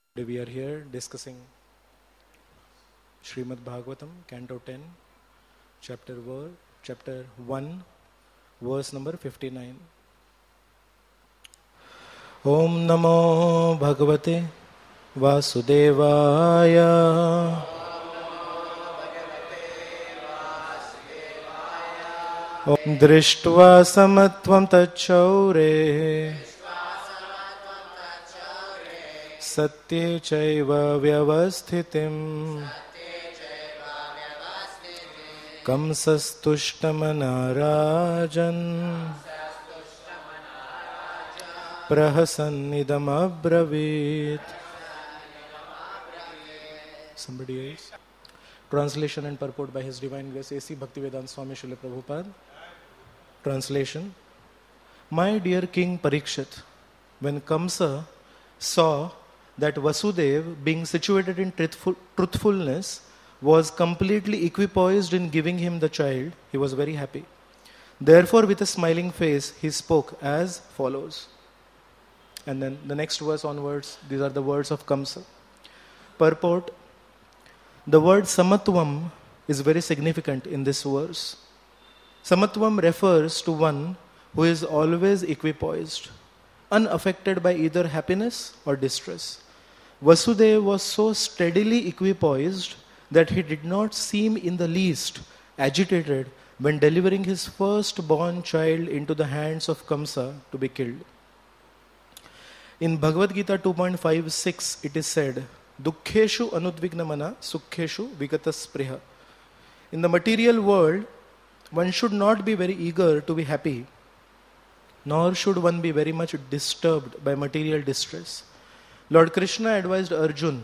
Today we are here discussing Srimad Bhagavatam, Canto 10, Chapter 1, verse number 59. Om Namo Bhagavate Vasudevaya. Drishtva samatvam tacchaure Satye chaiva vyavasthitim Kamsastushtamana Prahasannidam abravit. Somebody else? Translation and purport by His Divine Grace A.C. Bhaktivedanta Swami Srila Prabhupada. Translation. My dear King Parikshit, when Kamsa saw that Vasudev, being situated in truthfulness, was completely equipoised in giving him the child, he was very happy. Therefore, with a smiling face, he spoke as follows. And then the next verse onwards, these are the words of Kamsa. Purport. The word Samatvam is very significant in this verse. Samatvam refers to one who is always equipoised, unaffected by either happiness or distress. Vasudeva was so steadily equipoised that he did not seem in the least agitated when delivering his firstborn child into the hands of Kamsa to be killed. In Bhagavad Gita 2.56, it is said, Dukkheshu anudvignamana sukkheshu vigataspriha. In the material world, one should not be very eager to be happy, nor should one be very much disturbed by material distress. Lord Krishna advised Arjun,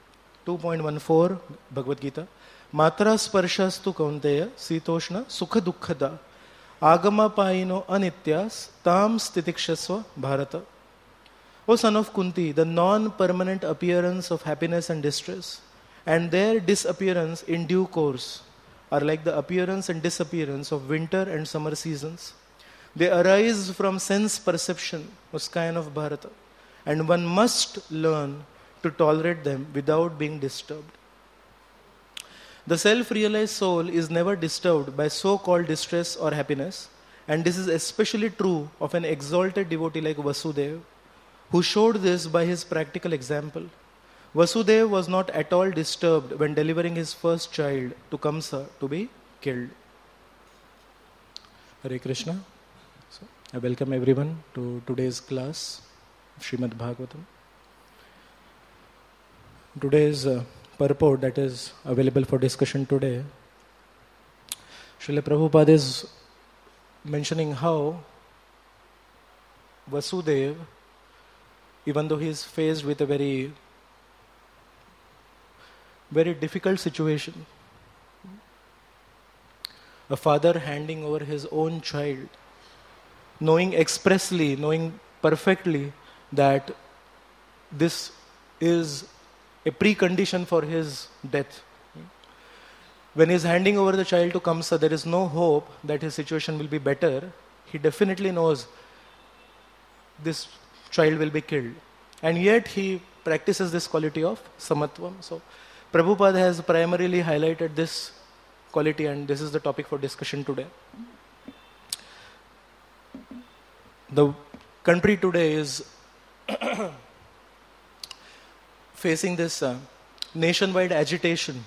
2.14 Bhagavad Gita, Matra sparshastu kaunteya sitoshna sukha dukkhada agama paino anityas tam stitikshasva bharata. O son of Kunti, the non-permanent appearance of happiness and distress and their disappearance in due course are like the appearance and disappearance of winter and summer seasons. They arise from sense perception, Muskayan of Bharata, and one must learn to tolerate them without being disturbed. The self-realized soul is never disturbed by so-called distress or happiness, and this is especially true of an exalted devotee like Vasudeva, who showed this by his practical example. Vasudeva was not at all disturbed when delivering his first child to Kamsa to be killed. Hare Krishna. So, I welcome everyone to today's class of Srimad Bhagavatam. Today's purport that is available for discussion today, Srila Prabhupada is mentioning how Vasudeva, even though he is faced with a very difficult situation, a father handing over his own child, knowing perfectly that this is a precondition for his death. When he is handing over the child to Kamsa, there is no hope that his situation will be better. He definitely knows this child will be killed. And yet he practices this quality of Samatvam. So Prabhupada has primarily highlighted this quality, and this is the topic for discussion today. The country today is facing this nationwide agitation.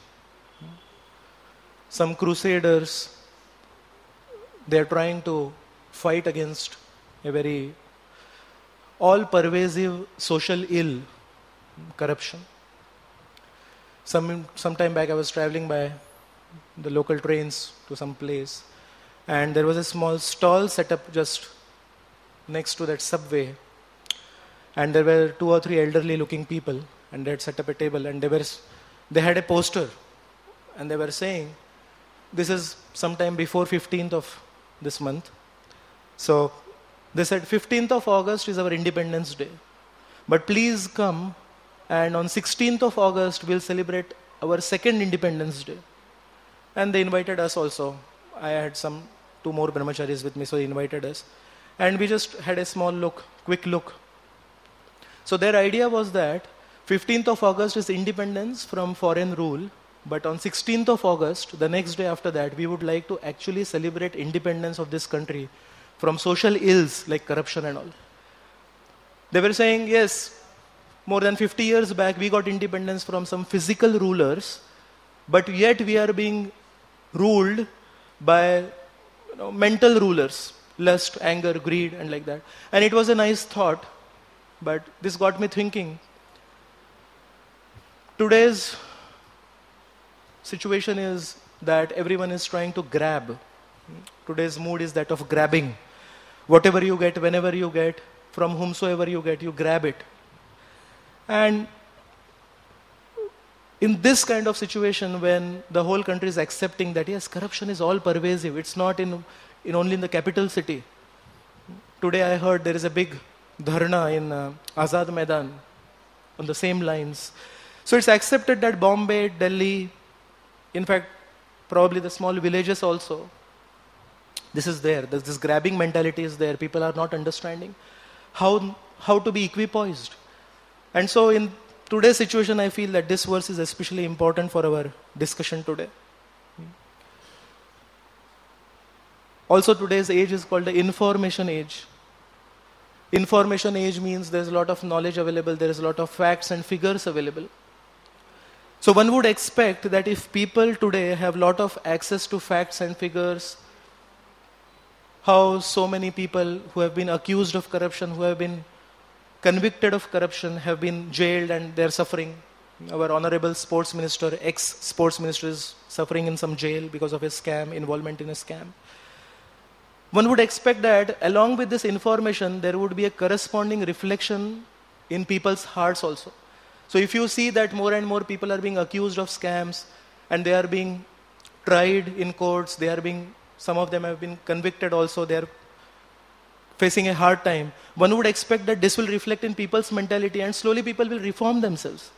Some crusaders, they are trying to fight against a very all-pervasive social ill, corruption. Some time back I was traveling by the local trains to some place, and there was a small stall set up just next to that subway, and there were 2 or 3 elderly looking people, and they had set up a table, and they had a poster, and they were saying, this is sometime before 15th of this month. So they said 15th of August is our Independence Day, but please come, and on 16th of August we'll celebrate our second Independence Day. And they invited us also. I had 2 more brahmacharis with me, so they invited us. And we just had a quick look. So their idea was that 15th of August is independence from foreign rule, but on 16th of August, the next day after that, we would like to actually celebrate independence of this country from social ills like corruption and all. They were saying, yes, more than 50 years back, we got independence from some physical rulers, but yet we are being ruled by mental rulers, lust, anger, greed, and like that. And it was a nice thought, but this got me thinking. Today's situation is that everyone is trying to grab. Today's mood is that of grabbing. Whatever you get, whenever you get, from whomsoever you get, you grab it. And in this kind of situation, when the whole country is accepting that, yes, corruption is all pervasive, it's not only in the capital city. Today I heard there is a big dharna in Azad Maidan on the same lines. So it's accepted that Bombay, Delhi, in fact, probably the small villages also, this is there. This grabbing mentality is there. People are not understanding how to be equipoised. And so in today's situation, I feel that this verse is especially important for our discussion today. Also, today's age is called the information age. Information age means there's a lot of knowledge available, there is a lot of facts and figures available. So one would expect that if people today have a lot of access to facts and figures, how so many people who have been accused of corruption, who have been convicted of corruption, have been jailed and they're suffering. Our honorable sports minister, ex-sports minister, is suffering in some jail because of a scam, involvement in a scam. One would expect that along with this information, there would be a corresponding reflection in people's hearts also. So if you see that more and more people are being accused of scams and they are being tried in courts, some of them have been convicted also, they are facing a hard time, one would expect that this will reflect in people's mentality and slowly people will reform themselves.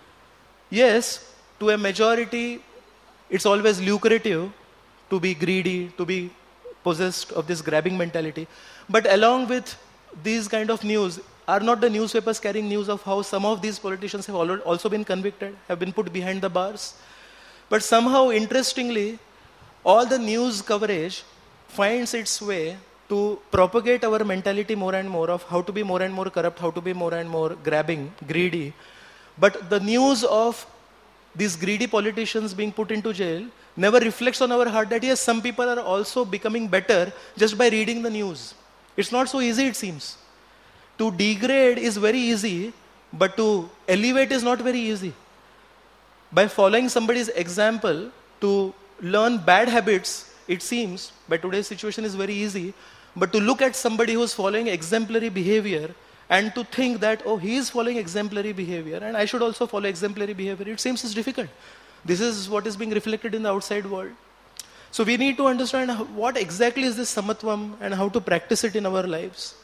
Yes, to a majority, it's always lucrative to be greedy, to be possessed of this grabbing mentality. But along with these kind of news, are not the newspapers carrying news of how some of these politicians have also been convicted, have been put behind the bars? But somehow, interestingly, all the news coverage finds its way to propagate our mentality more and more of how to be more and more corrupt, how to be more and more grabbing, greedy. But the news of these greedy politicians being put into jail never reflects on our heart that yes, some people are also becoming better just by reading the news. It's not so easy, it seems. To degrade is very easy, but to elevate is not very easy. By following somebody's example to learn bad habits, it seems, by today's situation is very easy, but to look at somebody who's following exemplary behavior and to think that, oh, he is following exemplary behavior and I should also follow exemplary behavior, it seems is difficult. This is what is being reflected in the outside world. So we need to understand what exactly is this samatvam and how to practice it in our lives.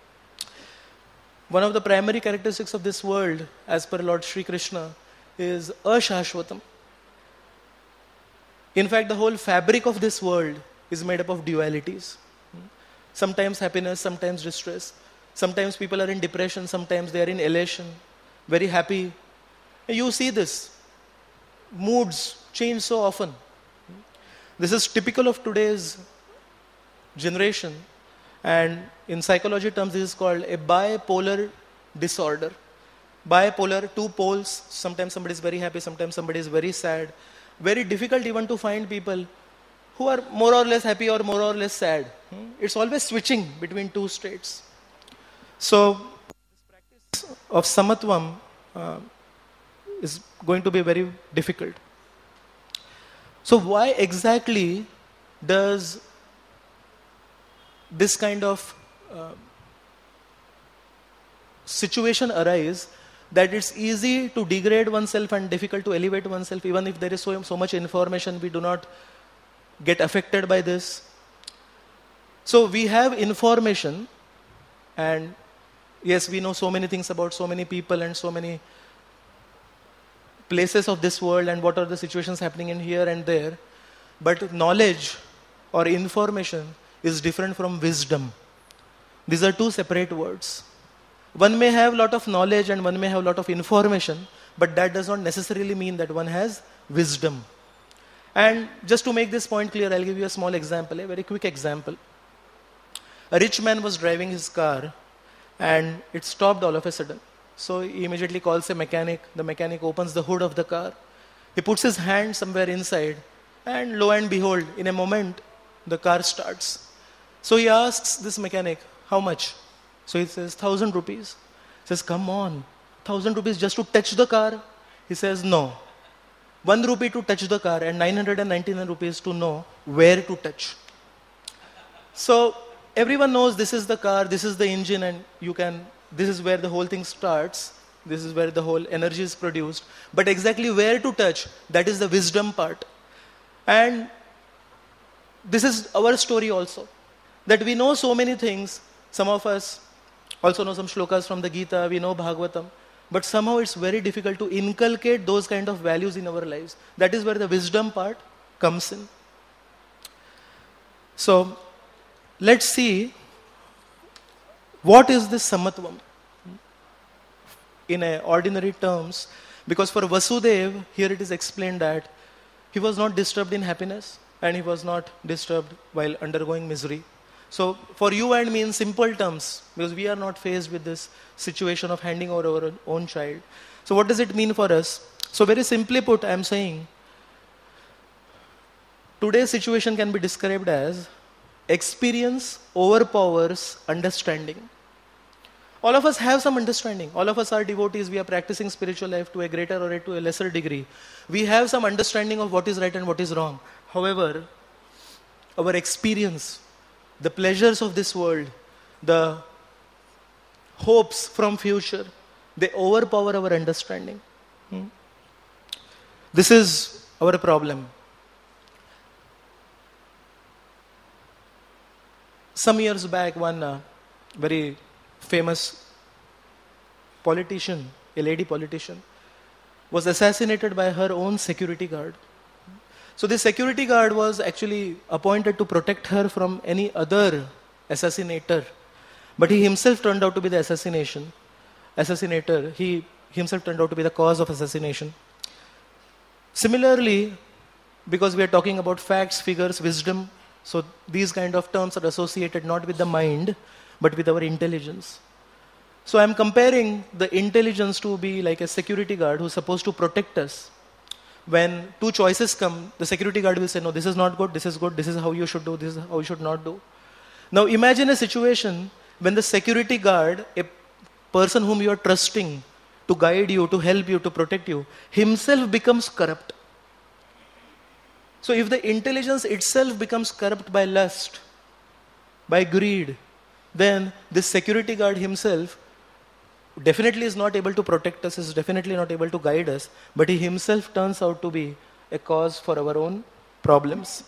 One of the primary characteristics of this world, as per Lord Sri Krishna, is ashashvatam. In fact, the whole fabric of this world is made up of dualities. Sometimes happiness, sometimes distress. Sometimes people are in depression, sometimes they are in elation, very happy. You see this. Moods change so often. This is typical of today's generation. And in psychology terms, this is called a bipolar disorder. Bipolar, two poles. Sometimes somebody is very happy, sometimes somebody is very sad. Very difficult even to find people who are more or less happy or more or less sad. It's always switching between two states. So, this practice of samatvam is going to be very difficult. So, why exactly does this kind of situation arise that it's easy to degrade oneself and difficult to elevate oneself? Even if there is so much information, we do not get affected by this. So we have information, and yes, we know so many things about so many people and so many places of this world and what are the situations happening in here and there. But knowledge or information is different from wisdom. These are two separate words. One may have a lot of knowledge and one may have a lot of information, but that does not necessarily mean that one has wisdom. And just to make this point clear, I'll give you a small example, a very quick example. A rich man was driving his car and it stopped all of a sudden. So he immediately calls a mechanic. The mechanic opens the hood of the car. He puts his hand somewhere inside and lo and behold, in a moment, the car starts. So he asks this mechanic, how much? So he says, 1,000 rupees. He says, come on, 1,000 rupees just to touch the car? He says, no. 1 rupee to touch the car and 999 rupees to know where to touch. So everyone knows this is the car, this is the engine, and this is where the whole thing starts. This is where the whole energy is produced. But exactly where to touch, that is the wisdom part. And this is our story also. That we know so many things. Some of us also know some shlokas from the Gita, we know Bhagavatam. But somehow it's very difficult to inculcate those kind of values in our lives. That is where the wisdom part comes in. So, let's see what is this samatvam in ordinary terms. Because for Vasudev, here it is explained that he was not disturbed in happiness and he was not disturbed while undergoing misery. So for you and me in simple terms, because we are not faced with this situation of handing over our own child. So what does it mean for us? So very simply put, I am saying, today's situation can be described as experience overpowers understanding. All of us have some understanding. All of us are devotees. We are practicing spiritual life to a greater or to a lesser degree. We have some understanding of what is right and what is wrong. However, our experience, the pleasures of this world, the hopes from future, they overpower our understanding. This is our problem. Some years back, one very famous politician, a lady politician, was assassinated by her own security guard. So the security guard was actually appointed to protect her from any other assassinator. But he himself turned out to be the assassinator. He himself turned out to be the cause of assassination. Similarly, because we are talking about facts, figures, wisdom, so these kind of terms are associated not with the mind, but with our intelligence. So I am comparing the intelligence to be like a security guard who is supposed to protect us. When two choices come, the security guard will say, no, this is not good, this is good, this is how you should do, this is how you should not do. Now imagine a situation when the security guard, a person whom you are trusting to guide you, to help you, to protect you, himself becomes corrupt. So if the intelligence itself becomes corrupt by lust, by greed, then this security guard himself definitely is not able to protect us, is definitely not able to guide us, but he himself turns out to be a cause for our own problems.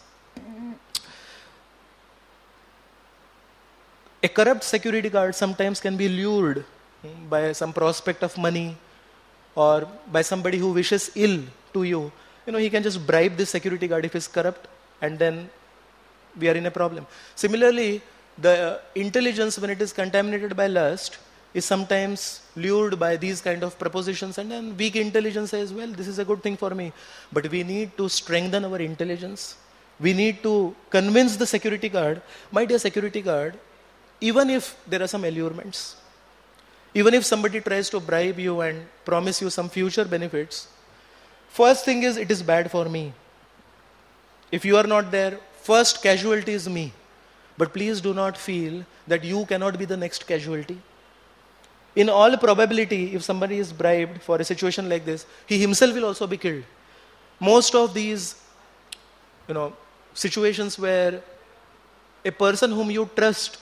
A corrupt security guard sometimes can be lured by some prospect of money or by somebody who wishes ill to you. He can just bribe this security guard if he's corrupt, and then we are in a problem. Similarly, the intelligence, when it is contaminated by lust, is sometimes lured by these kind of propositions, and then weak intelligence says, well, this is a good thing for me. But we need to strengthen our intelligence. We need to convince the security guard, my dear security guard, even if there are some allurements, even if somebody tries to bribe you and promise you some future benefits, first thing is, it is bad for me. If you are not there, first casualty is me. But please do not feel that you cannot be the next casualty. In all probability, if somebody is bribed for a situation like this, he himself will also be killed. Most of these, situations where a person whom you trust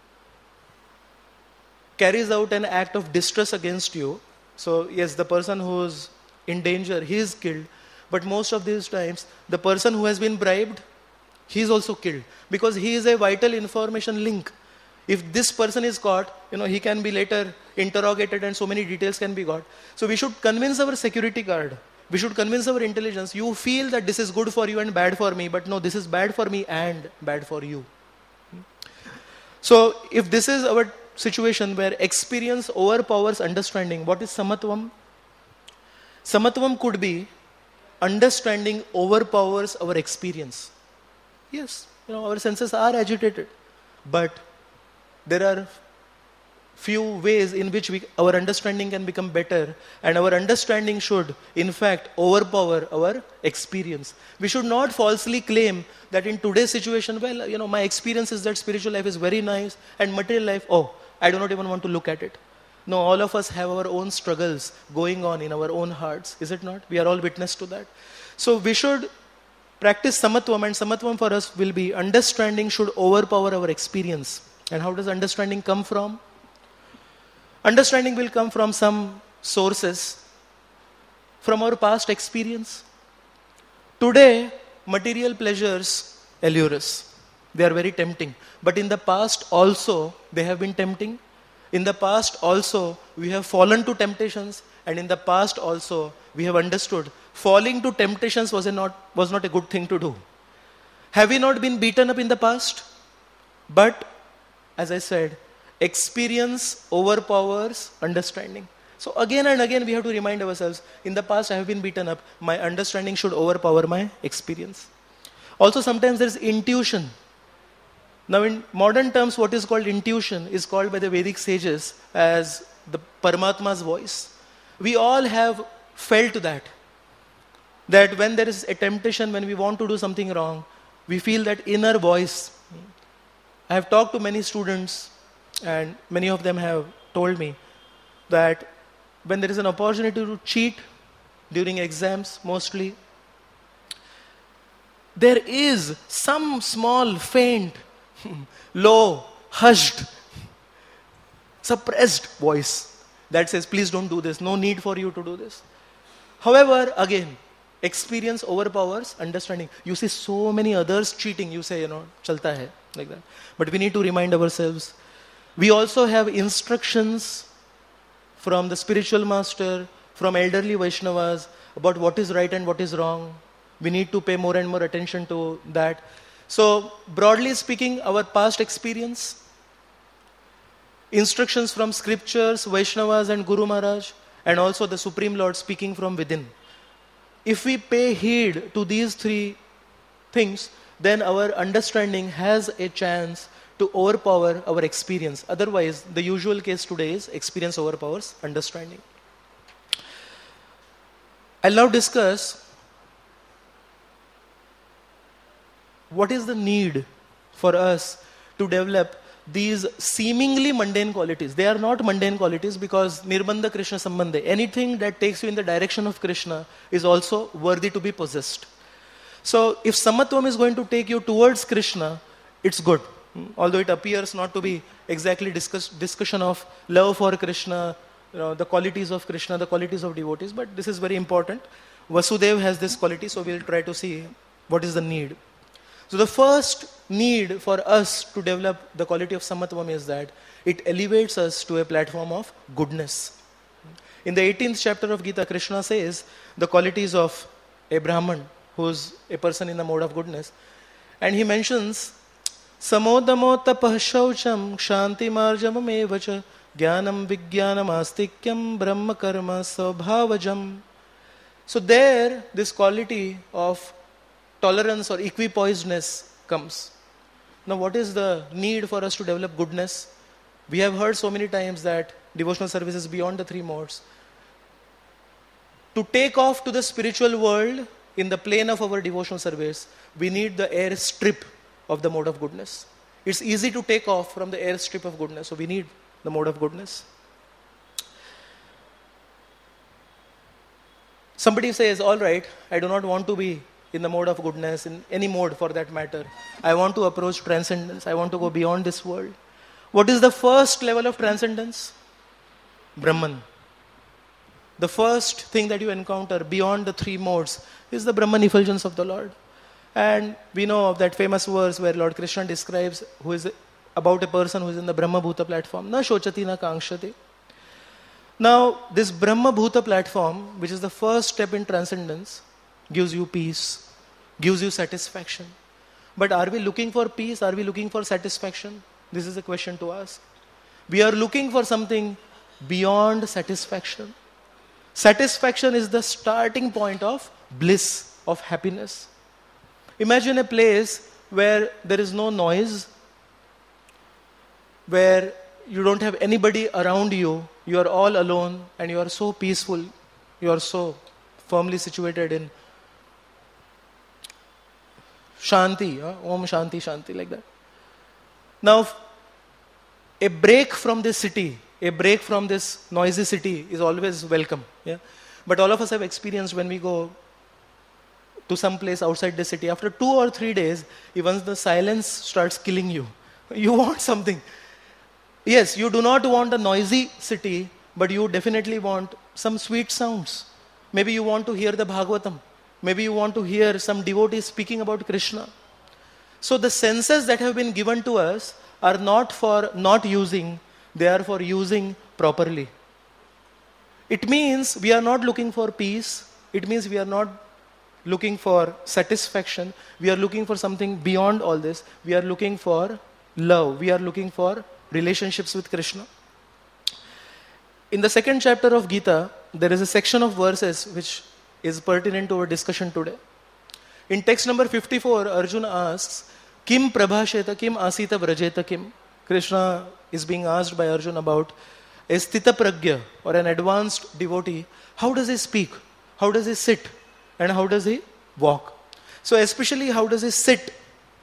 carries out an act of distress against you. So yes, the person who is in danger, he is killed. But most of these times, the person who has been bribed, he is also killed. Because he is a vital information link. If this person is caught, he can be later interrogated and so many details can be got. So we should convince our security guard. We should convince our intelligence. You feel that this is good for you and bad for me, but no, this is bad for me and bad for you. So if this is our situation where experience overpowers understanding, what is samatvam? Samatvam could be understanding overpowers our experience. Yes, our senses are agitated, but there are few ways in which our understanding can become better, and our understanding should in fact overpower our experience. We should not falsely claim that in today's situation, well, my experience is that spiritual life is very nice and material life, I do not even want to look at it. No, all of us have our own struggles going on in our own hearts, is it not? We are all witness to that. So we should practice samatvam, and samatvam for us will be understanding should overpower our experience. And how does understanding come from? Understanding will come from some sources, from our past experience. Today, material pleasures allure us. They are very tempting. But in the past also, they have been tempting. In the past also, we have fallen to temptations. And in the past also, we have understood falling to temptations was not a good thing to do. Have we not been beaten up in the past? But, as I said, experience overpowers understanding. So again and again we have to remind ourselves, in the past I have been beaten up, my understanding should overpower my experience. Also sometimes there is intuition. Now in modern terms, what is called intuition is called by the Vedic sages as the Paramatma's voice. We all have felt that when there is a temptation, when we want to do something wrong, we feel that inner voice. I have talked to many students, and many of them have told me that when there is an opportunity to cheat during exams, mostly, there is some small, faint, low, hushed, suppressed voice that says, please don't do this, no need for you to do this. However, again, experience overpowers understanding. You see so many others cheating, you say, chalta hai, like that. But we need to remind ourselves, we also have instructions from the spiritual master, from elderly Vaishnavas about what is right and what is wrong. We need to pay more and more attention to that. So, broadly speaking, our past experience, instructions from scriptures, Vaishnavas and Guru Maharaj, and also the Supreme Lord speaking from within. If we pay heed to these three things, then our understanding has a chance to overpower our experience. Otherwise, the usual case today is experience overpowers understanding. I'll now discuss what is the need for us to develop these seemingly mundane qualities. They are not mundane qualities because Nirbandha Krishna Sambandhe, anything that takes you in the direction of Krishna is also worthy to be possessed. So if samatvam is going to take you towards Krishna, it's good. Although it appears not to be exactly discussion of love for Krishna, the qualities of Krishna, the qualities of devotees, but this is very important. Vasudeva has this quality, so we'll try to see what is the need. So the first need for us to develop the quality of samatvam is that it elevates us to a platform of goodness. In the 18th chapter of Gita, Krishna says the qualities of a Brahman, who is a person in the mode of goodness. And he mentions Samodamo tapah shaucham kshanti marjamam evacha jnanam vijnanam astikyam brahma karma svabhavajam. So there, this quality of tolerance or equipoisedness comes. Now what is the need for us to develop goodness? We have heard so many times that devotional service is beyond the three modes. To take off to the spiritual world in the plane of our devotional service, we need the airstrip of the mode of goodness. It's easy to take off from the airstrip of goodness, so we need the mode of goodness. Somebody says, all right, I do not want to be in the mode of goodness, in any mode for that matter. I want to approach transcendence. I want to go beyond this world. What is the first level of transcendence? Brahman. The first thing that you encounter beyond the three modes is the Brahman effulgence of the Lord. And we know of that famous verse where Lord Krishna describes who is about a person who is in the Brahma Bhuta platform. Na shochati na kankshati. Now, this Brahma Bhuta platform, which is the first step in transcendence, gives you peace, gives you satisfaction. But are we looking for peace? Are we looking for satisfaction? This is a question to ask. We are looking for something beyond satisfaction. Satisfaction is the starting point of bliss, of happiness. Imagine a place where there is no noise, where you don't have anybody around you, you are all alone and you are so peaceful, you are so firmly situated in Shanti, Om Shanti, Shanti, like that. Now, a break from this city, a break from this noisy city is always welcome. Yeah? But all of us have experienced when we go to some place outside the city, after 2 or 3 days, even the silence starts killing you. You want something. Yes, you do not want a noisy city, but you definitely want some sweet sounds. Maybe you want to hear the Bhagavatam. Maybe you want to hear some devotees speaking about Krishna. So the senses that have been given to us are not for not using, they are for using properly. It means we are not looking for peace. It means we are not looking for satisfaction. We are looking for something beyond all this. We are looking for love. We are looking for relationships with Krishna. In the 2nd chapter of Gita, there is a section of verses which is pertinent to our discussion today. In text number 54, Arjuna asks, Kim prabhasheta kim asita vrajeta kim? Krishna is being asked by Arjuna about a sthita pragya, or an advanced devotee. How does he speak? How does he sit? And how does he walk? So especially how does he sit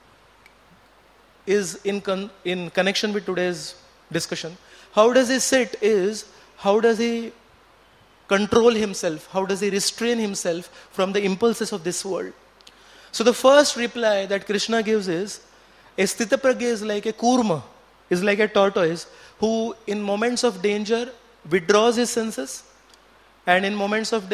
is in connection with today's discussion. How does he sit is, how does he control himself? How does he restrain himself from the impulses of this world? So the first reply that Krishna gives is, a sthita pragya is like a kurma, is like a tortoise who in moments of danger withdraws his senses, and in moments of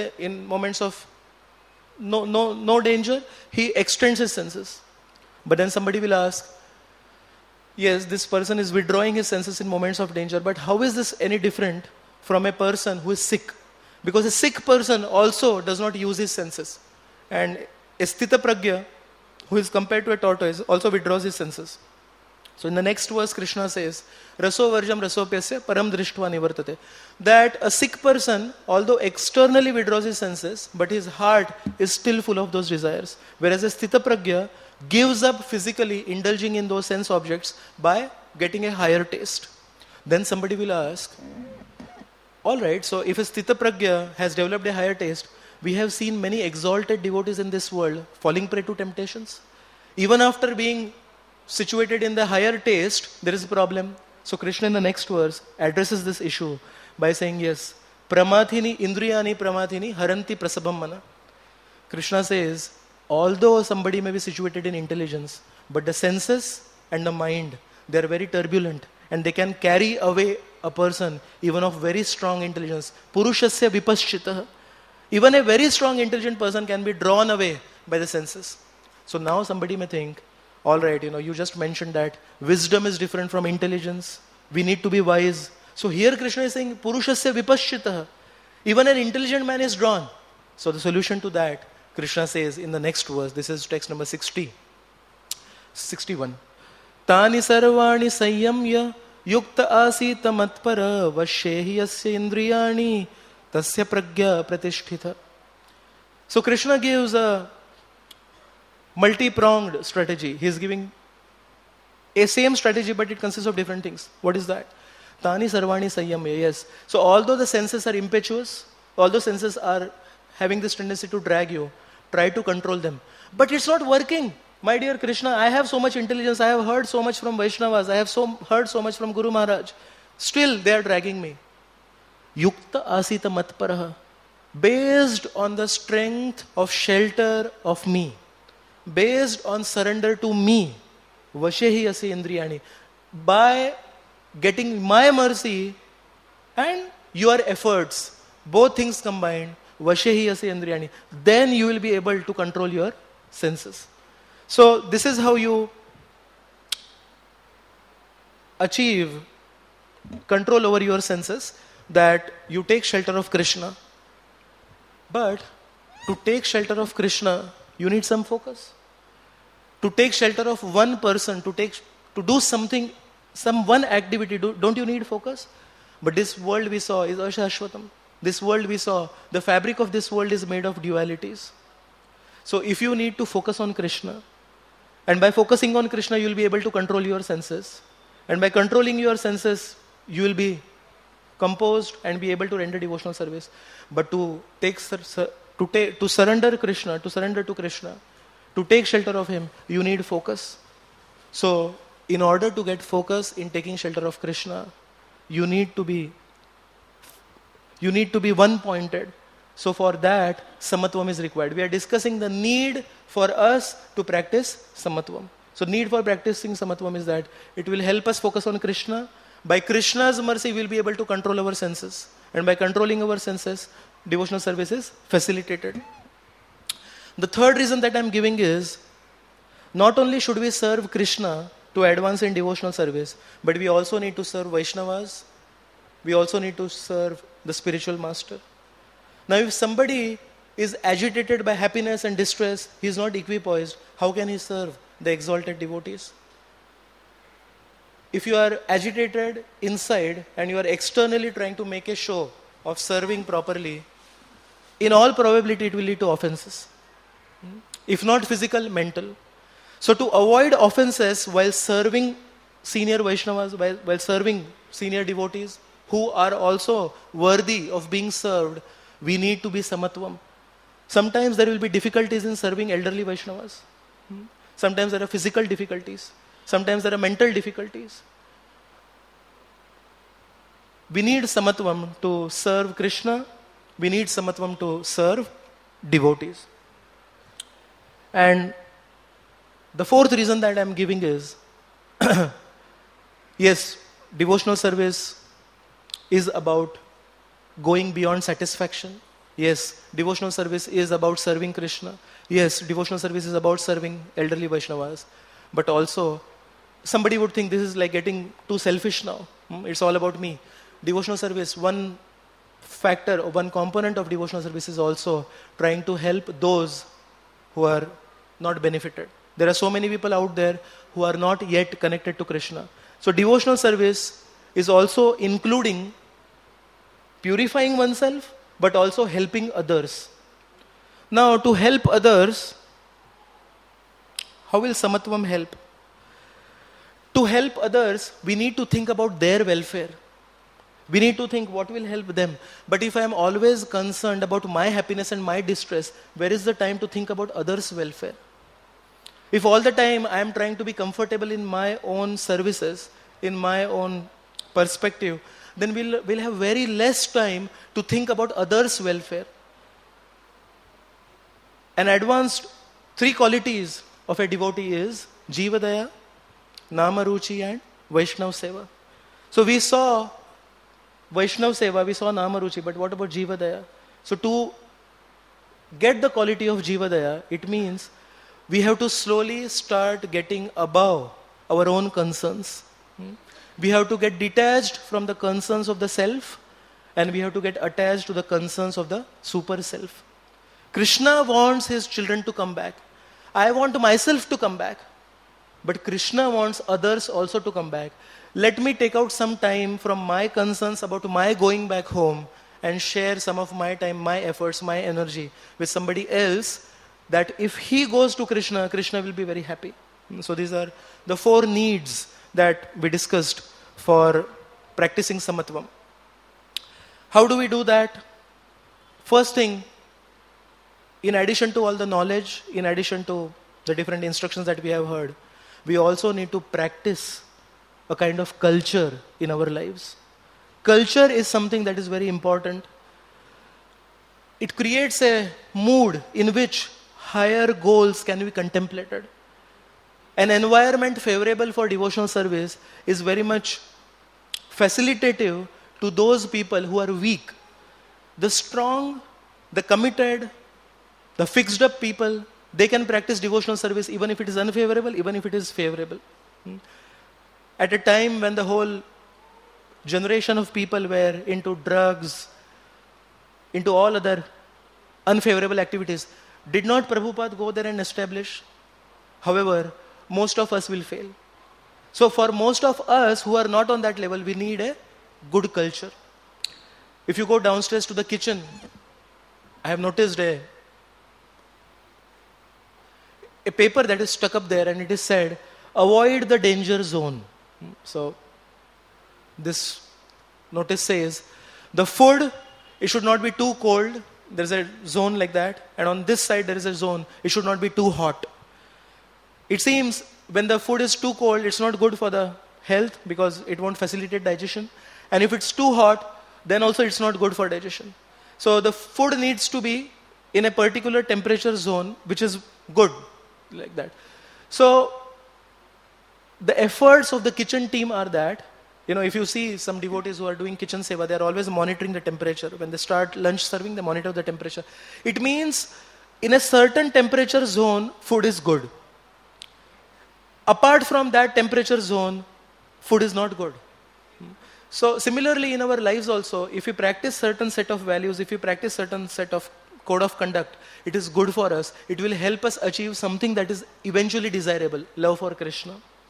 no danger, he extends his senses. But then somebody will ask, yes, this person is withdrawing his senses in moments of danger, but how is this any different from a person who is sick? Because a sick person also does not use his senses. And a sthita pragya, who is compared to a tortoise, also withdraws his senses. So in the next verse, Krishna says, Raso varjam rasopyasya param drishtva nivartate. That a sick person, although externally withdraws his senses, but his heart is still full of those desires. Whereas a sthita pragya gives up physically indulging in those sense objects by getting a higher taste. Then somebody will ask, alright, so if a sthita pragya has developed a higher taste, we have seen many exalted devotees in this world falling prey to temptations. Even after being situated in the higher taste, there is a problem. So Krishna in the next verse addresses this issue by saying, yes, pramathini indriyani pramathini haranti prasabham mana. Krishna says, although somebody may be situated in intelligence, but the senses and the mind, they are very turbulent and they can carry away a person even of very strong intelligence. Purushasya vipaschitah. Even a very strong intelligent person can be drawn away by the senses. So now somebody may think, all right, you just mentioned that wisdom is different from intelligence. We need to be wise. So here Krishna is saying, Purushasya vipaschitah. Even an intelligent man is drawn. So the solution to that, Krishna says in the next verse, this is text number 61. Tani sarvani sayyamya yukta asita matpara vashehi yasya indriyani tasya pragya pratisthita. So Krishna gives a multi-pronged strategy. He is giving a same strategy, but it consists of different things. What is that? Tani sarvani sayyamya, yes. So although the senses are impetuous, although senses are having this tendency to drag you, try to control them. But it's not working. My dear Krishna, I have so much intelligence, I have heard so much from Vaishnavas, I have heard so much from Guru Maharaj. Still, they are dragging me. Yukta asita matparaha. Based on the strength of shelter of me, based on surrender to me, vashehi ase indriyani. By getting my mercy and your efforts, both things combined, vashehi ase indriyani, then you will be able to control your senses. So this is how you achieve control over your senses, that you take shelter of Krishna. But to take shelter of Krishna, you need some focus. To take shelter of one person, to do something some one activity, don't you need focus? But this world we saw is ashashvatam. This world we saw, the fabric of this world is made of dualities. So if you need to focus on Krishna, and by focusing on Krishna, you will be able to control your senses. And by controlling your senses, you will be composed and be able to render devotional service. But to surrender Krishna, to surrender to Krishna, to take shelter of Him, you need focus. So, in order to get focus in taking shelter of Krishna, you need to be one-pointed. So for that, samatvam is required. We are discussing the need for us to practice samatvam. So need for practicing samatvam is that it will help us focus on Krishna. By Krishna's mercy, we will be able to control our senses. And by controlling our senses, devotional service is facilitated. The third reason that I am giving is, not only should we serve Krishna to advance in devotional service, but we also need to serve Vaishnavas. We also need to serve the spiritual master. Now if somebody is agitated by happiness and distress, he is not equipoised, how can he serve the exalted devotees? If you are agitated inside and you are externally trying to make a show of serving properly, in all probability it will lead to offenses. If not physical, mental. So to avoid offenses while serving senior Vaishnavas, while serving senior devotees who are also worthy of being served, we need to be samatvam. Sometimes there will be difficulties in serving elderly Vaishnavas. Sometimes there are physical difficulties. Sometimes there are mental difficulties. We need samatvam to serve Krishna. We need samatvam to serve devotees. And the fourth reason that I am giving is, yes, devotional service is about going beyond satisfaction. Yes, devotional service is about serving Krishna. Yes, devotional service is about serving elderly Vaishnavas. But also, somebody would think this is like getting too selfish now. It's all about me. Devotional service, one factor or one component of devotional service is also trying to help those who are not benefited. There are so many people out there who are not yet connected to Krishna. So devotional service is also including purifying oneself, but also helping others. Now, to help others, how will samatvam help? To help others, we need to think about their welfare. We need to think what will help them. But if I am always concerned about my happiness and my distress, where is the time to think about others' welfare? If all the time I am trying to be comfortable in my own services, in my own perspective, then we'll have very less time to think about others' welfare. An advanced 3 qualities of a devotee is Jivadaya, Namaruchi and Vaishnav Seva. So we saw Vaishnav Seva, we saw Namaruchi, but what about Jivadaya? So to get the quality of Jivadaya, it means we have to slowly start getting above our own concerns. We have to get detached from the concerns of the self, and we have to get attached to the concerns of the super self. Krishna wants his children to come back. I want myself to come back. But Krishna wants others also to come back. Let me take out some time from my concerns about my going back home and share some of my time, my efforts, my energy with somebody else, that if he goes to Krishna, Krishna will be very happy. So these are the 4 needs that we discussed for practicing samatvam. How do we do that? First thing, in addition to all the knowledge, in addition to the different instructions that we have heard, we also need to practice a kind of culture in our lives. Culture is something that is very important. It creates a mood in which higher goals can be contemplated. An environment favorable for devotional service is very much facilitative to those people who are weak. The strong, the committed, the fixed up people, they can practice devotional service even if it is unfavorable, even if it is favorable. At a time when the whole generation of people were into drugs, into all other unfavorable activities, did not Prabhupada go there and establish? However, most of us will fail. So for most of us who are not on that level, we need a good culture. If you go downstairs to the kitchen, I have noticed a paper that is stuck up there, and it is said, avoid the danger zone. So this notice says, the food, it should not be too cold. There is a zone like that. And on this side there is a zone. It should not be too hot. It seems when the food is too cold, it's not good for the health because it won't facilitate digestion. And if it's too hot, then also it's not good for digestion. So the food needs to be in a particular temperature zone, which is good, like that. So the efforts of the kitchen team are that, if you see some devotees who are doing kitchen seva, they are always monitoring the temperature. When they start lunch serving, they monitor the temperature. It means in a certain temperature zone, food is good. Apart from that temperature zone, food is not good. So similarly in our lives also, if we practice certain set of values, if we practice certain set of code of conduct, it is good for us. It will help us achieve something that is eventually desirable, love for Krishna.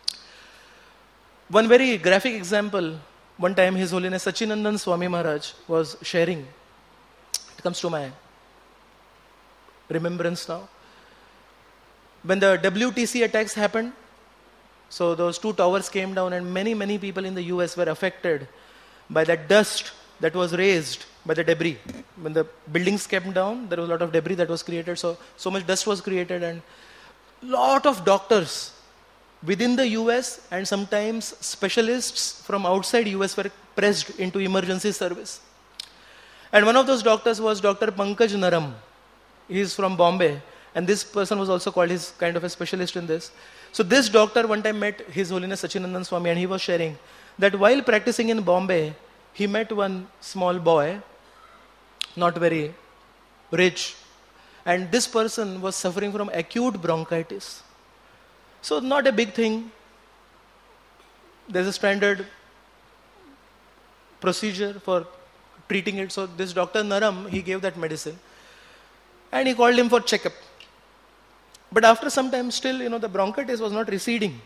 One very graphic example, one time His Holiness Sachinandan Swami Maharaj was sharing. It comes to my remembrance now. When the WTC attacks happened, so those 2 towers came down and many people in the US were affected by that dust that was raised by the debris. When the buildings came down, there was a lot of debris that was created. So much dust was created, and lot of doctors within the US and sometimes specialists from outside US were pressed into emergency service. And one of those doctors was Dr. Pankaj Naram. He is from Bombay, and this person was also called, he's kind of a specialist in this. So this doctor one time met His Holiness Sachinandan Swami, and he was sharing that while practicing in Bombay, he met one small boy, not very rich, and this person was suffering from acute bronchitis. So not a big thing. There's a standard procedure for treating it. So this Dr. Naram, he gave that medicine, and he called him for checkup. But after some time still, the bronchitis was not receding.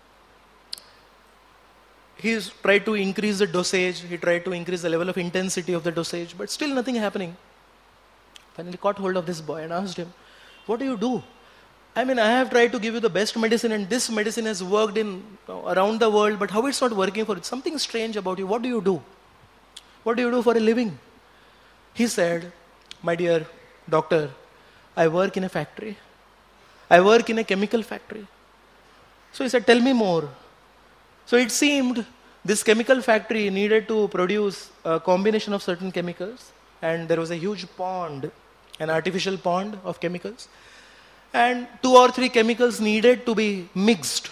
He tried to increase the dosage, he tried to increase the level of intensity of the dosage, but still nothing happening. Finally caught hold of this boy and asked him, what do you do? I have tried to give you the best medicine, and this medicine has worked around the world, but how it's not working for it? Something strange about you. What do you do? What do you do for a living? He said, my dear doctor, I work in a factory. I work in a chemical factory. So he said, tell me more. So it seemed this chemical factory needed to produce a combination of certain chemicals, and there was a huge pond, an artificial pond of chemicals, and 2 or 3 chemicals needed to be mixed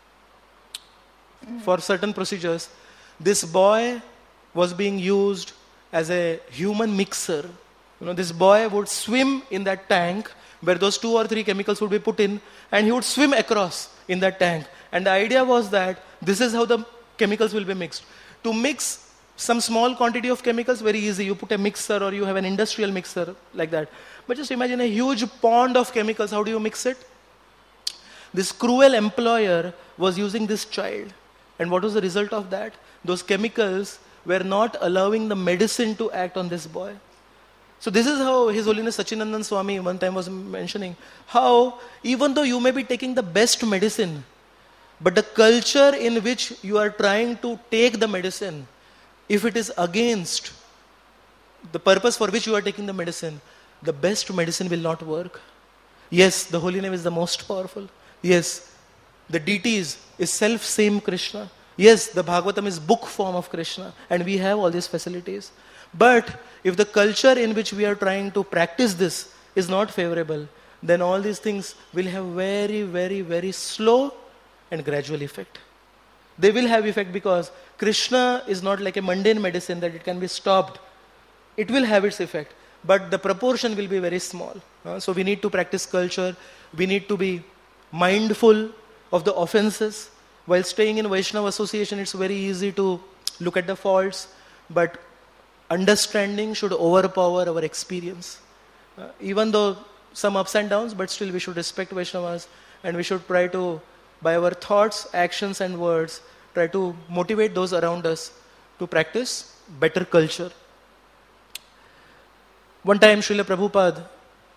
for certain procedures. This boy was being used as a human mixer. This boy would swim in that tank where those 2 or 3 chemicals would be put in, and he would swim across in that tank. And the idea was that this is how the chemicals will be mixed. To mix some small quantity of chemicals, very easy. You put a mixer or you have an industrial mixer like that. But just imagine a huge pond of chemicals. How do you mix it? This cruel employer was using this child. And what was the result of that? Those chemicals were not allowing the medicine to act on this boy. So this is how His Holiness Sachinandan Swami one time was mentioning how even though you may be taking the best medicine, but the culture in which you are trying to take the medicine, if it is against the purpose for which you are taking the medicine, the best medicine will not work. Yes, the holy name is the most powerful. Yes, the deities is self-same Krishna. Yes, the Bhagavatam is book form of Krishna, and we have all these facilities. But if the culture in which we are trying to practice this is not favorable, then all these things will have very, very, very slow and gradual effect. They will have effect because Krishna is not like a mundane medicine that it can be stopped. It will have its effect, but the proportion will be very small. So we need to practice culture. We need to be mindful of the offenses. While staying in Vaishnava association, it's very easy to look at the faults, but understanding should overpower our experience. Even though some ups and downs, but still we should respect Vaishnavas, and we should try to by our thoughts, actions and words, try to motivate those around us to practice better culture. One time Srila Prabhupada,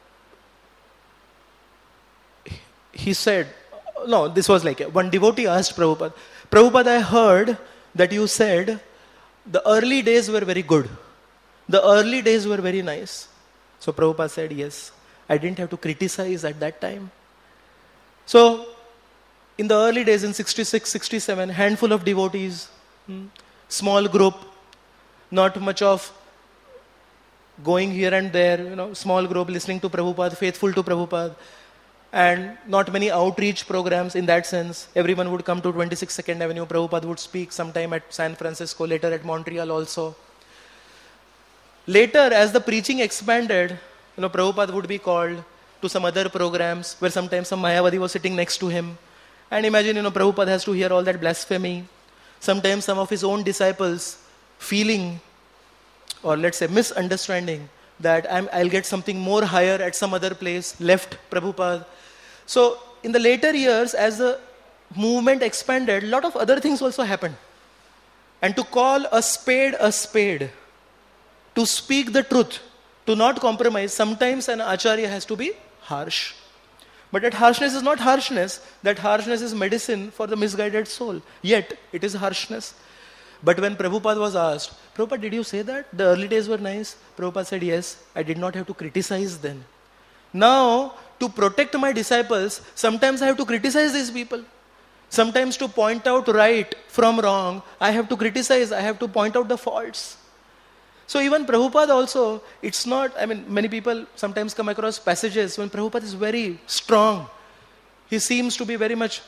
he said, no, this was like, one devotee asked Prabhupada, Prabhupada, I heard that you said the early days were very good. The early days were very nice. So Prabhupada said, yes, I didn't have to criticize at that time. So, in the early days in 66, 67, handful of devotees, small group, not much of going here and there, small group listening to Prabhupada, faithful to Prabhupada, and not many outreach programs in that sense. Everyone would come to 26 2nd Avenue, Prabhupada would speak sometime at San Francisco, later at Montreal also. Later, as the preaching expanded, Prabhupada would be called to some other programs where sometimes some Mayavadi was sitting next to him. And imagine, Prabhupada has to hear all that blasphemy. Sometimes some of his own disciples feeling, or let's say misunderstanding, that I'll get something more higher at some other place, left Prabhupada. So, in the later years, as the movement expanded, a lot of other things also happened. And to call a spade, to speak the truth, to not compromise, sometimes an acharya has to be harsh. But that harshness is not harshness. That harshness is medicine for the misguided soul. Yet, it is harshness. But when Prabhupada was asked, Prabhupada, did you say that? The early days were nice? Prabhupada said, yes, I did not have to criticize then. Now, to protect my disciples, sometimes I have to criticize these people. Sometimes to point out right from wrong, I have to criticize, I have to point out the faults. So even Prabhupada also, it's not, many people sometimes come across passages when Prabhupada is very strong. He seems to be very much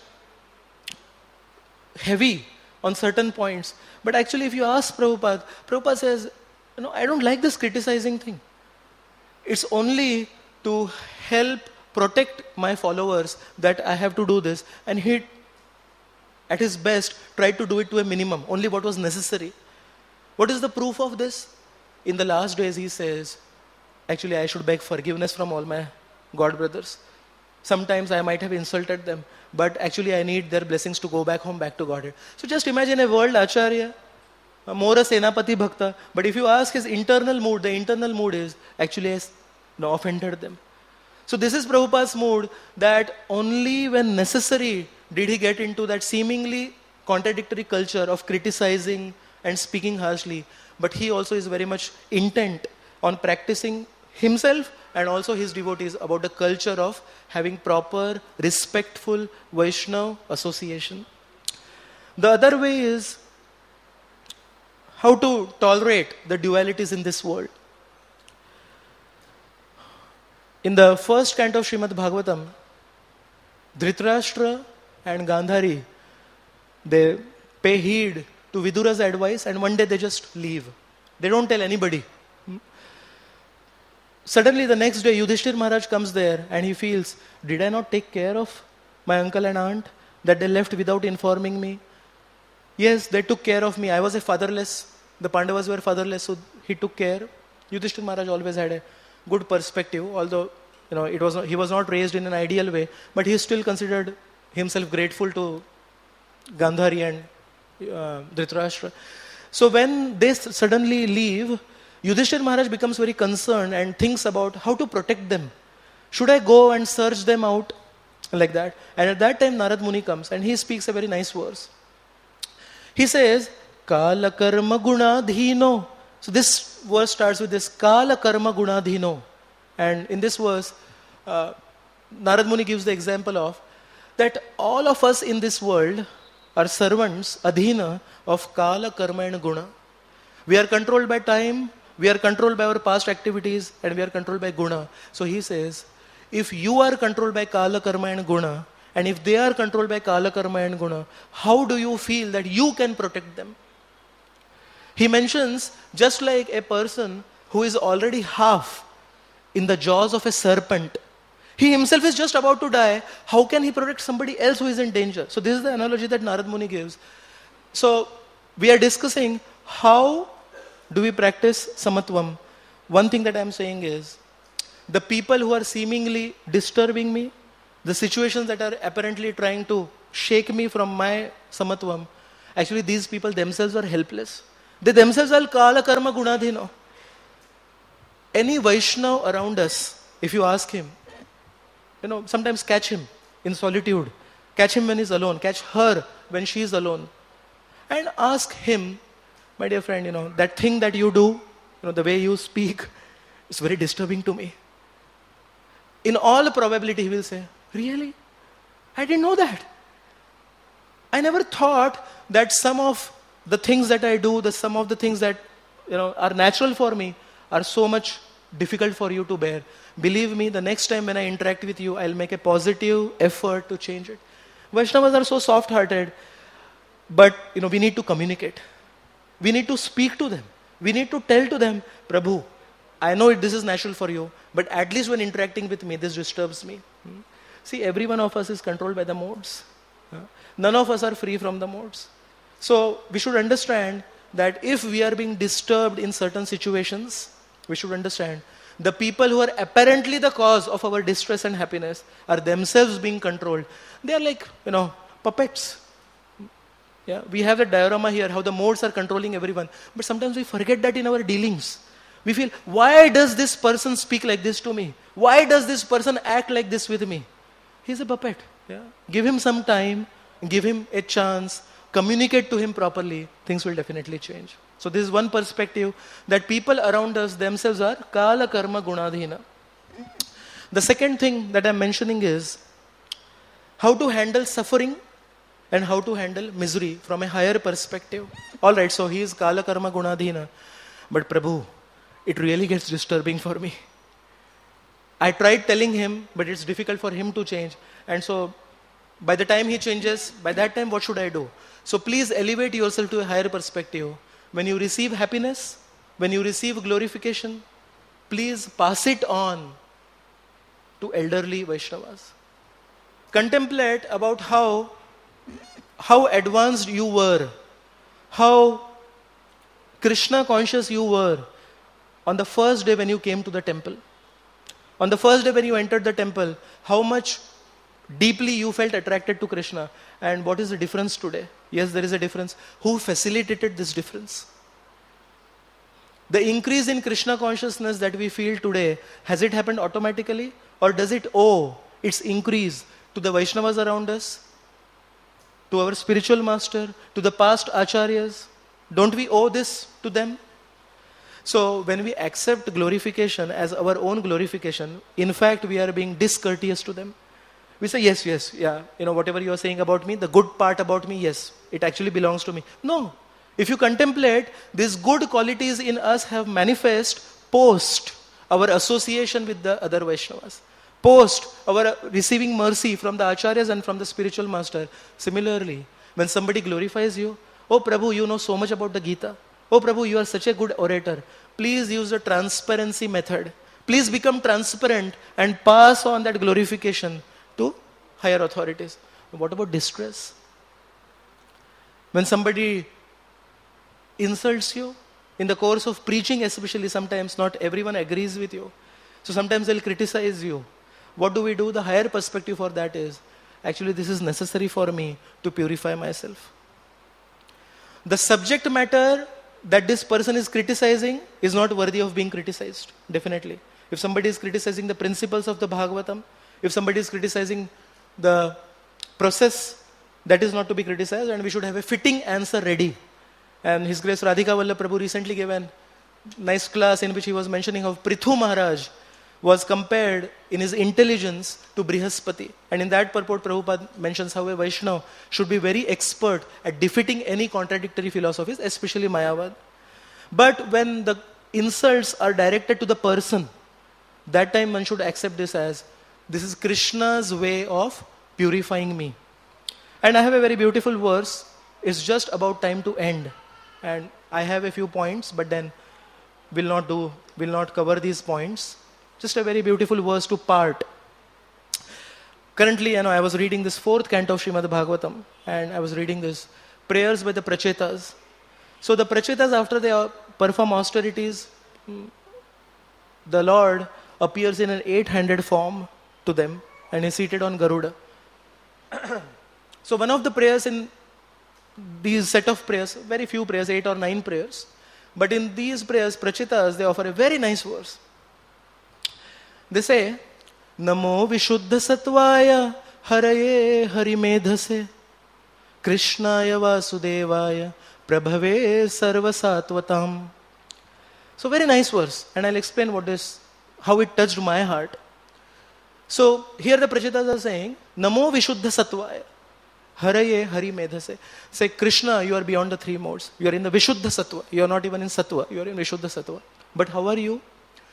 heavy on certain points. But actually if you ask Prabhupada, Prabhupada says, I don't like this criticizing thing. It's only to help protect my followers that I have to do this. And he, at his best, tried to do it to a minimum, only what was necessary. What is the proof of this? In the last days, he says, actually, I should beg forgiveness from all my God brothers. Sometimes I might have insulted them, but actually I need their blessings to go back home, back to Godhead. So just imagine a world acharya, more a Senapati Bhakta, but if you ask his internal mood, the internal mood is actually has offended them. So this is Prabhupada's mood, that only when necessary did he get into that seemingly contradictory culture of criticizing and speaking harshly. But he also is very much intent on practicing himself and also his devotees about the culture of having proper, respectful Vaishnava association. The other way is how to tolerate the dualities in this world. In the first canto of Srimad Bhagavatam, Dhritarashtra and Gandhari, they pay heed to Vidura's advice and one day they just leave. They don't tell anybody. Suddenly the next day Yudhishthir Maharaj comes there and he feels, did I not take care of my uncle and aunt that they left without informing me? Yes, they took care of me. I was a fatherless. The Pandavas were fatherless, so he took care. Yudhishthir Maharaj always had a good perspective, although he was not raised in an ideal way, but he still considered himself grateful to Gandhari and Dhritarashtra. So when they suddenly leave, Yudhishthir Maharaj becomes very concerned and thinks about how to protect them. Should I go and search them out? Like that. And at that time Narad Muni comes and he speaks a very nice verse. He says, Kala karma guna dhino. So this verse starts with this, Kala karma guna dhino. And in this verse, Narad Muni gives the example of that all of us in this world are servants, adhina, of kala, karma and guna. We are controlled by time, we are controlled by our past activities, and we are controlled by guna. So he says, if you are controlled by kala, karma and guna, and if they are controlled by kala, karma and guna, how do you feel that you can protect them? He mentions, just like a person who is already half in the jaws of a serpent, he himself is just about to die. How can he protect somebody else who is in danger? So this is the analogy that Narad Muni gives. So we are discussing how do we practice samatvam. One thing that I am saying is, the people who are seemingly disturbing me, the situations that are apparently trying to shake me from my samatvam. Actually, these people themselves are helpless. They themselves are kala karma gunadhino. Any Vaishnav around us, if you ask him, sometimes catch him in solitude. Catch him when he's alone. Catch her when she is alone. And ask him, my dear friend, that thing that you do, the way you speak, is very disturbing to me. In all probability, he will say, really? I didn't know that. I never thought that some of the things that I do, some of the things that are natural for me, are so much difficult for you to bear. Believe me, the next time when I interact with you, I'll make a positive effort to change it. Vaishnavas are so soft-hearted, but we need to communicate. We need to speak to them. We need to tell to them, Prabhu, I know this is natural for you, but at least when interacting with me, this disturbs me. See, every one of us is controlled by the modes. None of us are free from the modes. So we should understand that if we are being disturbed in certain situations, we should understand the people who are apparently the cause of our distress and happiness are themselves being controlled. They are like, puppets. Yeah, we have a diorama here, how the modes are controlling everyone. But sometimes we forget that in our dealings. We feel, why does this person speak like this to me? Why does this person act like this with me? He's a puppet. Yeah. Give him some time, give him a chance, communicate to him properly, things will definitely change. So this is one perspective, that people around us themselves are kala karma gunadhina. The second thing that I'm mentioning is how to handle suffering and how to handle misery from a higher perspective. Alright, so he is kala karma gunadhina. But Prabhu, it really gets disturbing for me. I tried telling him, but it's difficult for him to change. And so by the time he changes, by that time what should I do? So please elevate yourself to a higher perspective. When you receive happiness, when you receive glorification, please pass it on to elderly Vaishnavas. Contemplate about how advanced you were, how Krishna conscious you were on the first day when you came to the temple. On the first day when you entered the temple, how much deeply you felt attracted to Krishna. And what is the difference today? Yes, there is a difference. Who facilitated this difference? The increase in Krishna consciousness that we feel today, has it happened automatically? Or does it owe its increase to the Vaishnavas around us? To our spiritual master? To the past acharyas? Don't we owe this to them? So when we accept glorification as our own glorification, in fact we are being discourteous to them. We say, yes, yeah, whatever you are saying about me, the good part about me, yes, it actually belongs to me. No. If you contemplate, these good qualities in us have manifest post our association with the other Vaishnavas. Post our receiving mercy from the acharyas and from the spiritual master. Similarly, when somebody glorifies you, oh Prabhu, you know so much about the Gita. Oh Prabhu, you are such a good orator. Please use the transparency method. Please become transparent and pass on that glorification to higher authorities. What about distress? When somebody insults you, in the course of preaching especially, sometimes not everyone agrees with you. So sometimes they'll criticize you. What do we do? The higher perspective for that is, actually this is necessary for me to purify myself. The subject matter that this person is criticizing is not worthy of being criticized, definitely. If somebody is criticizing the principles of the Bhagavatam, if somebody is criticizing the process, that is not to be criticized, and we should have a fitting answer ready. And His Grace Radhika Vallabh Prabhu recently gave a nice class in which he was mentioning how Prithu Maharaj was compared in his intelligence to Brihaspati. And in that purport, Prabhupada mentions how a Vaishnava should be very expert at defeating any contradictory philosophies, especially Mayavad. But when the insults are directed to the person, that time one should accept this as, this is Krishna's way of purifying me. And I have a very beautiful verse. It's just about time to end. And I have a few points, but then we'll not cover these points. Just a very beautiful verse to part. Currently, I was reading this 4th canto of Srimad Bhagavatam, and I was reading this prayers by the Prachetas. So the Prachetas, after they perform austerities, the Lord appears in an 8-handed form to them, and is seated on Garuda. So one of the prayers in these set of prayers, very few prayers, 8 or 9 prayers, but in these prayers, Prachitas, they offer a very nice verse. They say, Namo Vishuddha Satvaya Haraye Harimedhase Krishnaya Vasudevaya Prabhave Sarva Satvatam. So very nice verse, and I'll explain how it touched my heart. So here the Prachitas are saying, Namo Vishuddha Satvaya Haraye Harimedhase. Say, Krishna, you are beyond the 3 modes. You are in the Vishuddha Sattva. You are not even in Sattva. You are in Vishuddha Sattva. But how are you?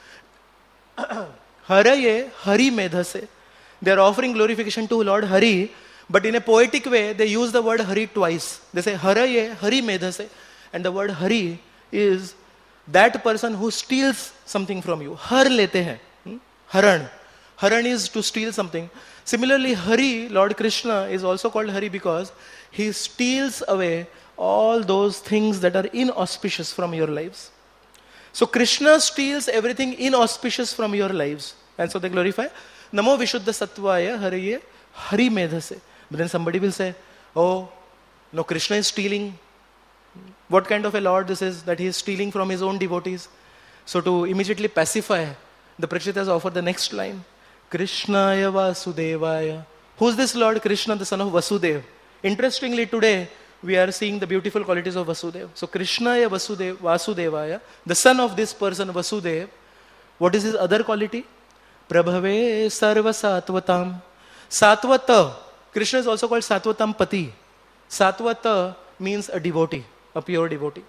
Haraye Harimedhase. They are offering glorification to Lord Hari, but in a poetic way, they use the word Hari twice. They say, Haraye Harimedhase. And the word Hari is that person who steals something from you. Har lete hai. Haran. Haran is to steal something. Similarly, Hari, Lord Krishna, is also called Hari because he steals away all those things that are inauspicious from your lives. So Krishna steals everything inauspicious from your lives. And so they glorify, Namo Vishuddha Sattvaya Hariye Harimedhase. But then somebody will say, oh, no, Krishna is stealing. What kind of a Lord this is that he is stealing from his own devotees? So to immediately pacify, the Prachitas offer the next line. Krishnaya Vasudevaya. Who's this Lord Krishna, the son of Vasudeva? Interestingly, today we are seeing the beautiful qualities of Vasudeva. So Krishnaya Vasudevaya, the son of this person Vasudeva. What is his other quality? Prabhave Sarva Satvatam. Satvata. Krishna is also called Satvatam Pati. Satvata means a devotee, a pure devotee.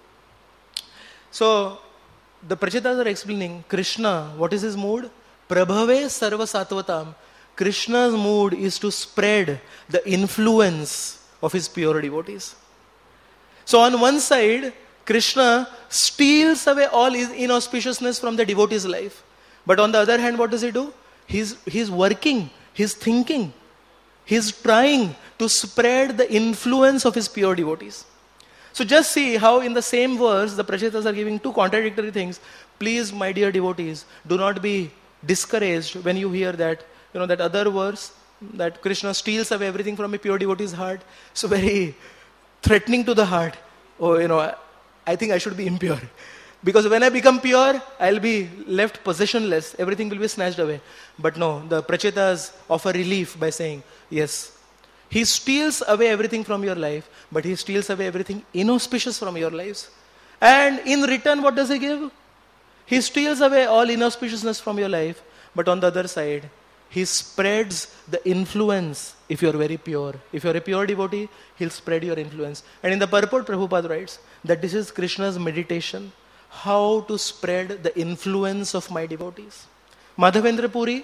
So the Prachitas are explaining Krishna, what is his mood? Prabhave Sarva Satvatam. Krishna's mood is to spread the influence of his pure devotees. So on one side, Krishna steals away all his inauspiciousness from the devotee's life. But on the other hand, what does he do? He's working, he's thinking, he's trying to spread the influence of his pure devotees. So just see how in the same verse, the Prachitas are giving 2 contradictory things. Please, my dear devotees, do not be discouraged when you hear that, that other verse, that Krishna steals away everything from a pure devotee's heart. So very threatening to the heart. Oh, I think I should be impure. Because when I become pure, I'll be left possessionless. Everything will be snatched away. But no, the Prachitas offer relief by saying, yes, he steals away everything from your life, but he steals away everything inauspicious from your lives. And in return, what does he give? He steals away all inauspiciousness from your life, but on the other side, he spreads the influence if you are very pure. If you are a pure devotee, he'll spread your influence. And in the purport, Prabhupada writes that this is Krishna's meditation, how to spread the influence of my devotees. Madhavendra Puri,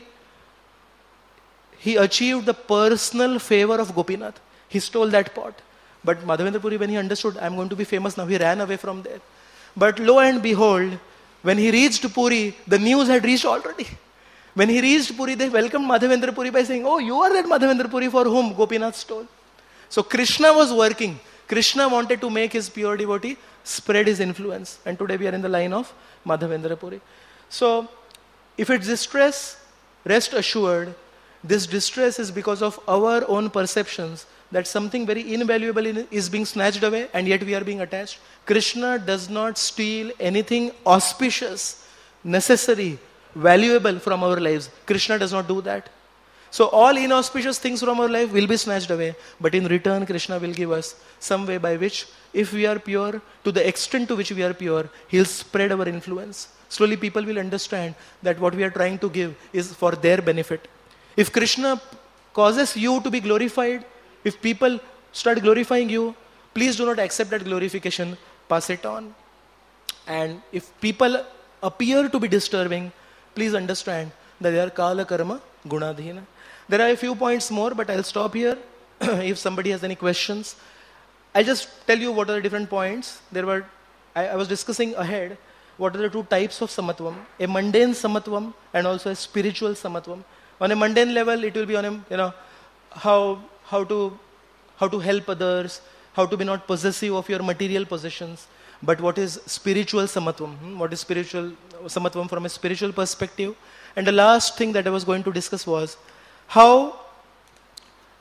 he achieved the personal favor of Gopinath. He stole that pot. But Madhavendra Puri, when he understood, I'm going to be famous now, he ran away from there. But lo and behold, when he reached Puri, the news had reached already. When he reached Puri, they welcomed Madhavendra Puri by saying, oh, you are that Madhavendra Puri for whom Gopinath stole. So Krishna was working. Krishna wanted to make his pure devotee spread his influence. And today we are in the line of Madhavendra Puri. So, if it's distress, rest assured, this distress is because of our own perceptions that something very invaluable is being snatched away and yet we are being attached. Krishna does not steal anything auspicious, necessary, valuable from our lives. Krishna does not do that. So all inauspicious things from our life will be snatched away. But in return, Krishna will give us some way by which, if we are pure, to the extent to which we are pure, He'll spread our influence. Slowly people will understand that what we are trying to give is for their benefit. If Krishna causes you to be glorified, if people start glorifying you, please do not accept that glorification, pass it on. And if people appear to be disturbing, please understand that they are kala karma gunadhina. There are a few points more, but I'll stop here. If somebody has any questions, I'll just tell you what are the different points. I was discussing ahead what are the 2 types of samatvam. A mundane samatvam and also a spiritual samatvam. On a mundane level, it will be on a, how to help others, how to be not possessive of your material possessions. But what is spiritual samatvam? What is spiritual samatvam from a spiritual perspective? And the last thing that I was going to discuss was how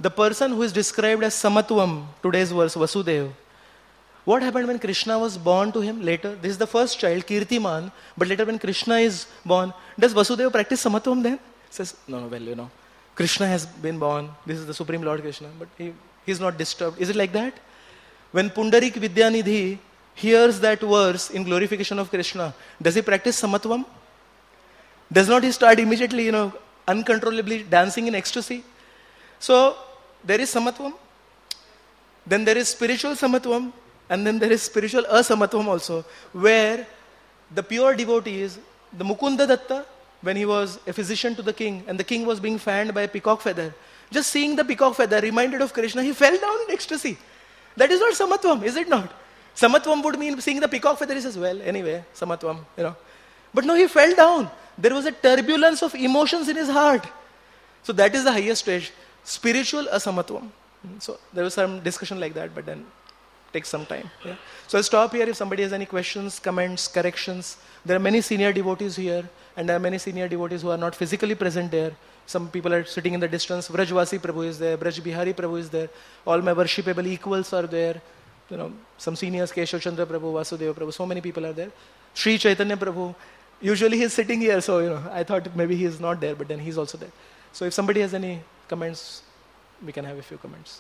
the person who is described as Samatvam, today's verse, Vasudeva, what happened when Krishna was born to him later? This is the first child, Kirtiman, but later when Krishna is born, does Vasudeva practice Samatvam then? Says, no, well, Krishna has been born, this is the Supreme Lord Krishna, but he's not disturbed. Is it like that? When Pundarik Vidyanidhi hears that verse in glorification of Krishna, does he practice Samatvam? Does not he start immediately, uncontrollably dancing in ecstasy? So, there is Samatvam, then there is spiritual Samatvam, and then there is spiritual Asamatvam also, where the pure devotees, the Mukunda Datta, when he was a physician to the king, and the king was being fanned by a peacock feather, just seeing the peacock feather reminded of Krishna, he fell down in ecstasy. That is not Samatvam, is it not? Samatvam would mean seeing the peacock feather, he says, well, anyway, Samatvam, But no, he fell down. There was a turbulence of emotions in his heart. So that is the highest stage, spiritual Asamatvam. So there was some discussion like that, but then it takes some time. Yeah? So I'll stop here. If somebody has any questions, comments, corrections. There are many senior devotees here, and there are many senior devotees who are not physically present there. Some people are sitting in the distance. Vrajvasi Prabhu is there, Braj Bihari Prabhu is there. All my worshipable equals are there. Some seniors, Keshav Chandra Prabhu, Vasudeva Prabhu, so many people are there. Sri Chaitanya Prabhu, usually he's sitting here, so I thought maybe he is not there, but then he's also there. So if somebody has any comments, we can have a few comments.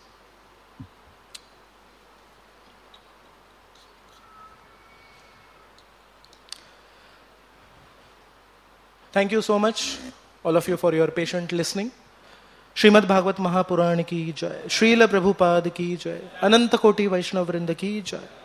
Thank you so much, all of you, for your patient listening. Srimad Bhagavad Mahapuran ki jai, Srila Prabhupada ki jai, Ananta Koti Vaishnava Vrinda ki jai.